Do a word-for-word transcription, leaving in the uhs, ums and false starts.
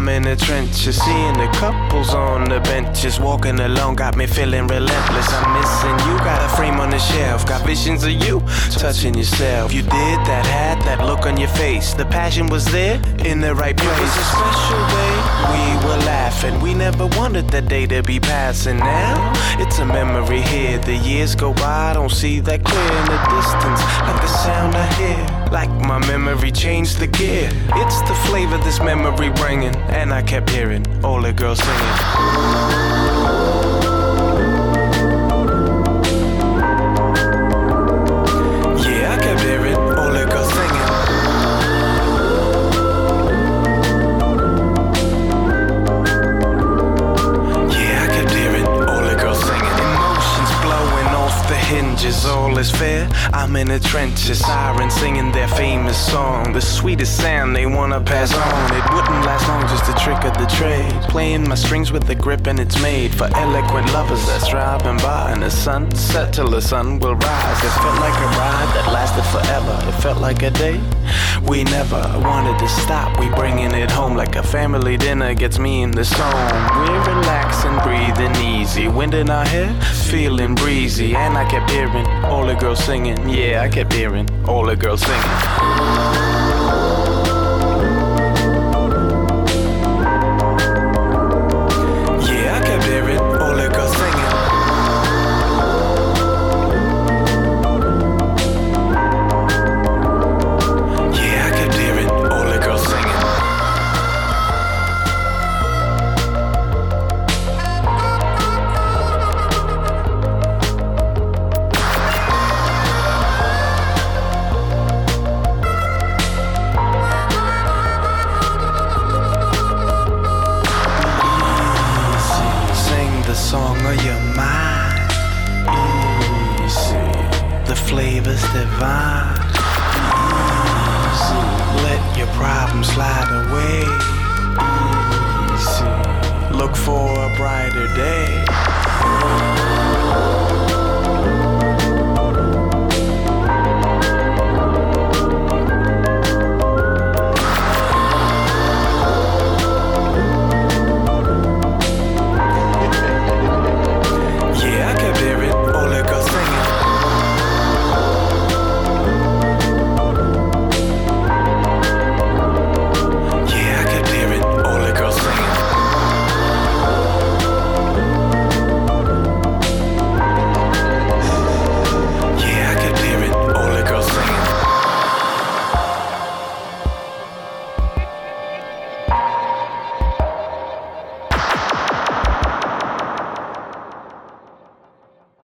in the trenches, seeing the couples on the benches, walking along got me feeling relentless. I'm missing you, got a frame on the shelf, got visions of you touching yourself. You did that, had that look on your face, the passion was there in the right place. It was a special day, we were laughing, we never wanted that day to be passing. Now it's a memory here, the years go by, I don't see that clear in the distance, like the sound I hear, like my memory changed the gear. It's the flavor this memory bringing, and I kept hearing all the girls singing. Yeah, I kept hearing all the girls singing. Yeah, I kept hearing all the girls singing. Emotions blowing off the hinges, all is fair. I'm in the trenches, sirens singing their famous song, the sweetest sound they wanna pass on. It wouldn't last long, just a trick of the trade, playing my strings with the grip and it's made for eloquent lovers that's driving by in the sunset till the sun will rise. It felt like a ride that lasted forever, it felt like a day we never wanted to stop. We bringing it home like a family dinner gets me in the zone. We're relaxing, breathing easy, wind in our hair, feeling breezy, and I kept hearing all the girls singing. Yeah, I kept hearing all the girls singing. Yeah, I kept hearing all the girls singing. Yeah, I kept hearing all the girls singing. The song of your mind, easy. The flavor's divine, easy. Let your problems slide away, easy. Look for a brighter day.